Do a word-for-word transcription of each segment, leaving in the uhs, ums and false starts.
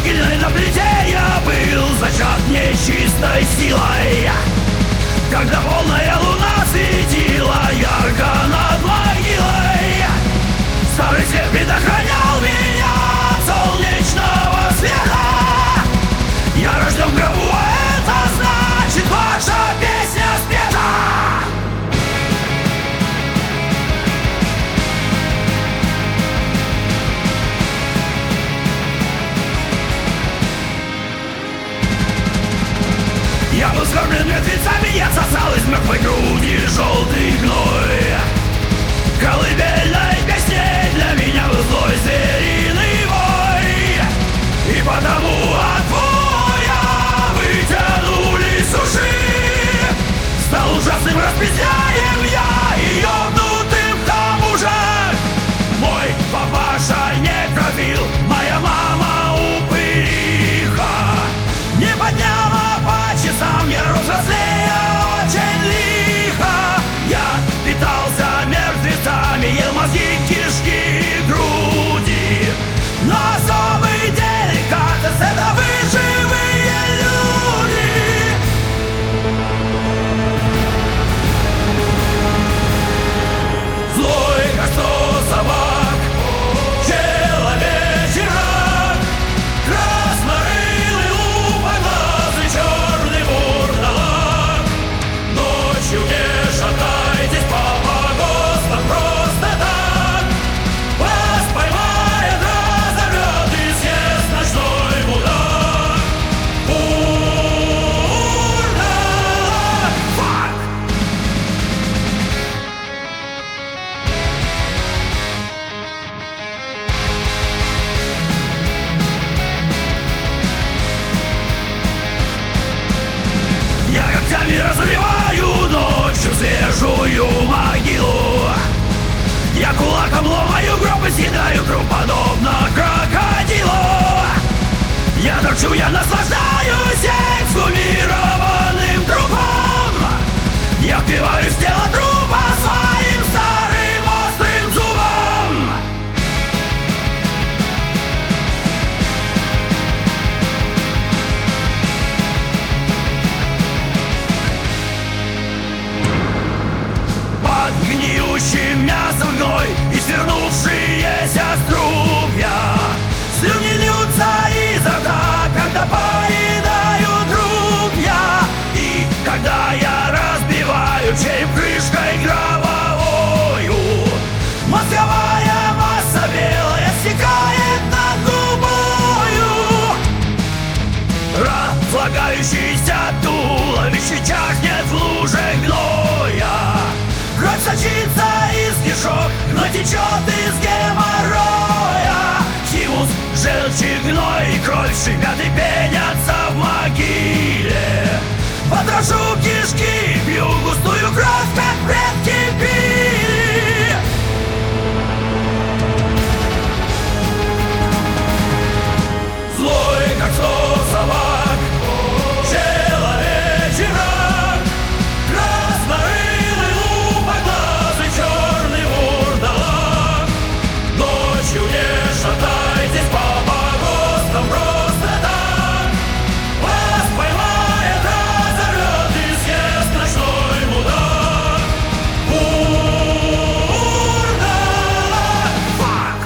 могильной на плите я был зачат нечистой силой. Когда полная луна светила ярко над могилой, старый свет предохранял меня от солнечного света. Я рожден в гробу, а это значит, ваша песня спета. Я был скормлен мертвецами, я сосал из мертвой груди желтый гной. Колыбельной песней для меня был злой звериный вой. И потому от воя вытянулись уши. Стал ужасным распизняем я и ёбнутым к тому же. Мой папаша некрофил, моя мама упыриха. Не подняла по часам, я рос взрослее очень лихо. Я питался мертвецами, ел мозги, кишки и груди. Но особый деликатес — это вы, живые люди. Злой, как сто собак, человечий рак, краснорылый, лупоглазый, черный вурдалак. Ночью не шатайтесь по погостам просто так. Вас поймает, разорвет и съест ночной мудак. Вурдалак, фак! Я когтями разрываю ночью свежую могилу. Я кулаком ломаю гроб и съедаю труп, подобно крокодилу. Я торчу, я наслаждаюсь эксгумированным трупом. Я впиваюсь в тело трупа своим старым острым зубом. Под гниющим мясом гной и свернувшиеся струпья. Слюни льются изо рта, когда поедаю труп я. И когда я разбиваю череп крышкой гробовою, мозговая масса белая стекает над губою. Разлагающийся туловище чахнет в луже гноя. Кровь сочится из кишок, но течет из геморроя. Химус, желчь и гной, и кровь шипят и пенятся в могиле. Потрошу кишки, пью густую кровь, как предки пили. Злой, как сто собак, человечий рак, краснорылый, лупоглазый, черный вурдалак. Ночью не шатайтесь по погостам просто так. Вас поймает, разорвет и съест ночной мудак. Вурдалак, фак!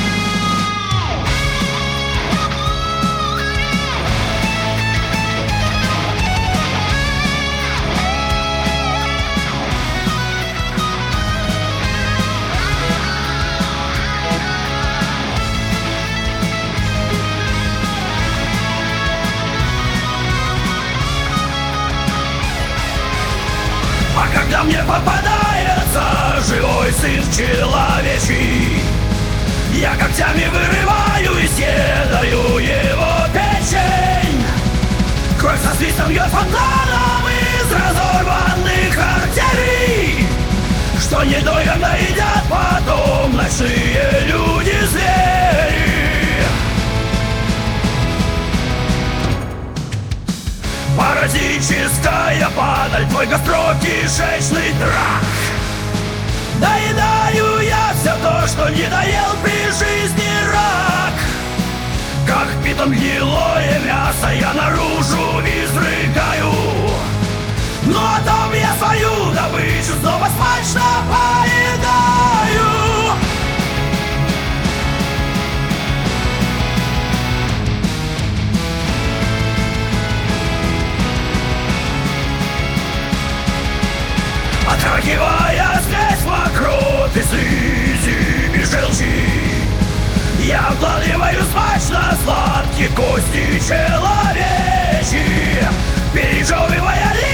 А когда мне попадается живой сын человечий, я когтями вырываю и съедаю его печень. Кровь со свистом бьет фонтаном из разорванных артерий, что недоедно едят потом ночные люди-звери. Паразитическая падаль, твой гастрокишечный трах. Доедаю я все то, что не доел при жизни рак. Как питон гнилое мясо я наружу изрыгаю. Ну а там я свою добычу снова смачно поедаю. Отрагивая здесь вокруг и слизи и желчи, я вкладываю смачно сладкие кости человечьи, пережевывая листья